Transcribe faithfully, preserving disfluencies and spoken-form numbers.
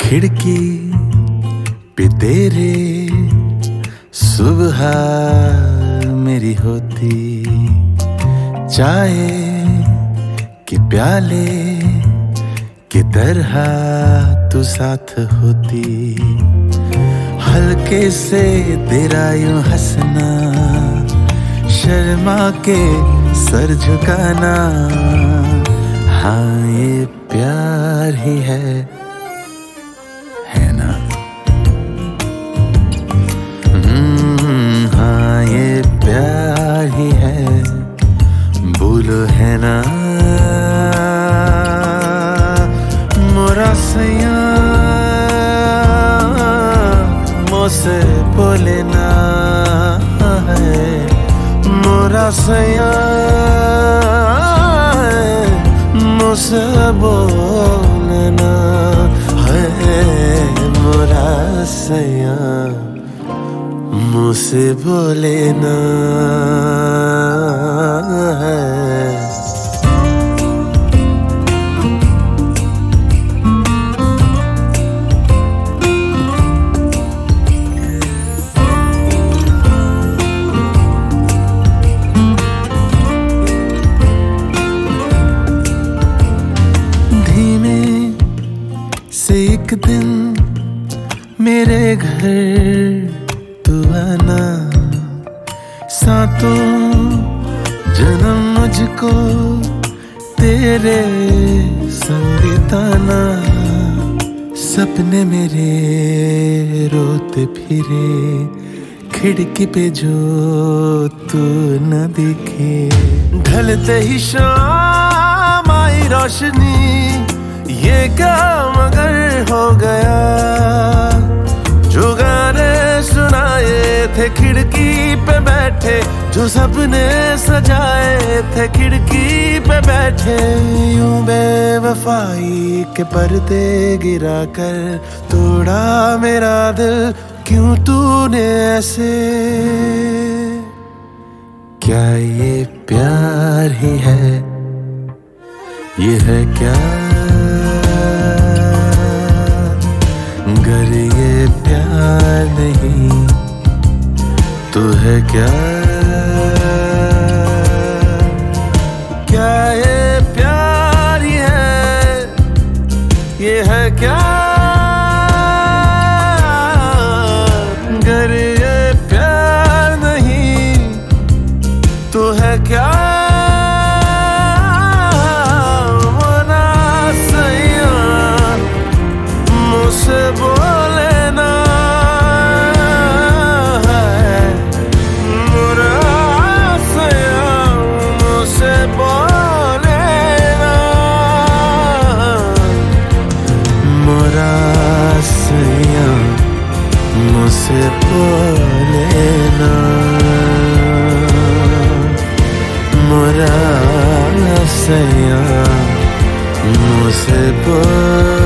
खिड़की पे तेरे सुबह मेरी होती, चाय के प्याले की तरह तू साथ होती। हल्के से तेरा यूं हंसना, शर्मा के सर झुकाना, हाँ ये प्यार ही है, है ना? हम्म, हाँ ये प्यार ही है, बोलो है ना? मोरा सैया मोसे बोले ना है, मोरा सैया मुझसे बोलना है, मोरा सैया मुझसे बोलना है। से एक दिन मेरे घर तू आना, सातों जन्म मुझको तेरे संग बिताना। सपने मेरे रोते फिरे खिड़की पे जो तू न दिखे, ढलते ही शाम आई रोशनी, ये क्या मगर हो गया। जो गाने सुनाए थे खिड़की पे बैठे, जो सपने सजाए थे खिड़की पे बैठे, यूं बेवफाई के पर्दे गिरा कर तोड़ा मेरा दिल क्यों तूने ऐसे। क्या ये प्यार ही है, ये है क्या? अगर ये प्यार नहीं तो है क्या? क्या ये प्यार ही है, ये है क्या? अगर ये प्यार नहीं तो है क्या? मुझसे बोलना है, मोरा सैया मुझसे बोलना, मोरा सैया मुझसे बोलना, मोरा सैया मुझसे बोल